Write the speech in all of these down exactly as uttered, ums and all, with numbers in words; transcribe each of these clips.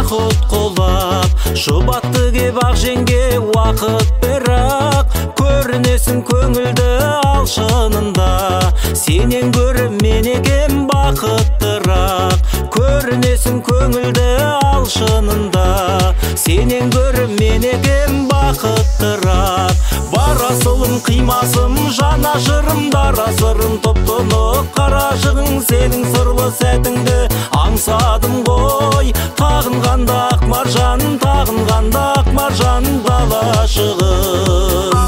бақыт қолап, шұбатты кеп ақ жеңге уақыт бірақ, көрінесің көңілді алшынында, сенен гөрі мен екем бақыттырақ. Көрінесің көңілді алшынында, сенен гөрі мен екем бақыттырақ. Барасылым қимасым жанашырым, дарасырым топтонып қарашығың, сенің сырлы сәтіңді аңсадым ғой. Тағынғанда ақ маржан, тағынғанда ақ маржан далашығым.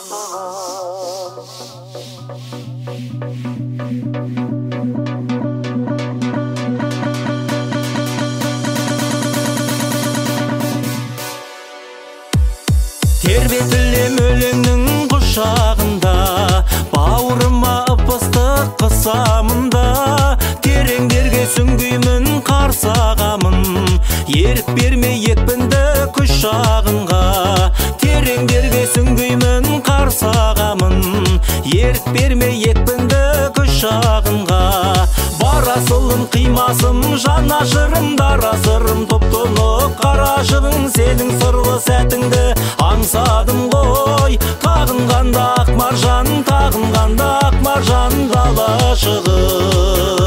Тербетілем өлеңнің құшағында, бауырыма ып-ыстық қысамында, тереңдерге сүңгимін қарсағамын, ерік берме екпінді күш шағынға. Тереңдерге сүңгимін қарсағамын, ерік берме екпінді күш шағынға. Барасылым қимасым жанашырым, дарасырым топтонып қарашығың, сенің сырлы сәтіңді аңсадым ғой. Тағынғанда ақ маржан, тағынғанда ақ маржан далашығым.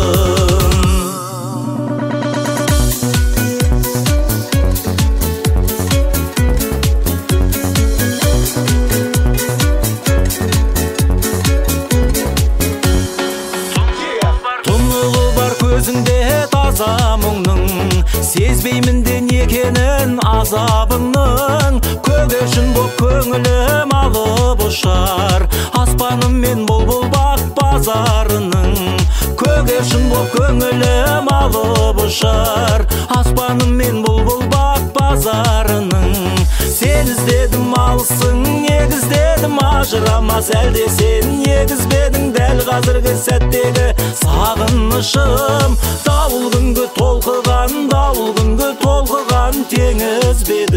Тұнығы бар көзіңде таза мұңның, сезбеймін де некенін азабыңның. Көгершін боп көңілім алып ұшар, аспаным мен бұлбұл бақ базарының. Көгершін боп көңілім алып ұшар, аспаным мен бұлбұл бақ базарының. Сен іздедім алысың, негіздедім ажырамас, әлде сен негізбедің дәл қазіргі сәттегі сағынышым. Дауыл күнгі толқыған, дауыл күнгі толқыған теңіз бе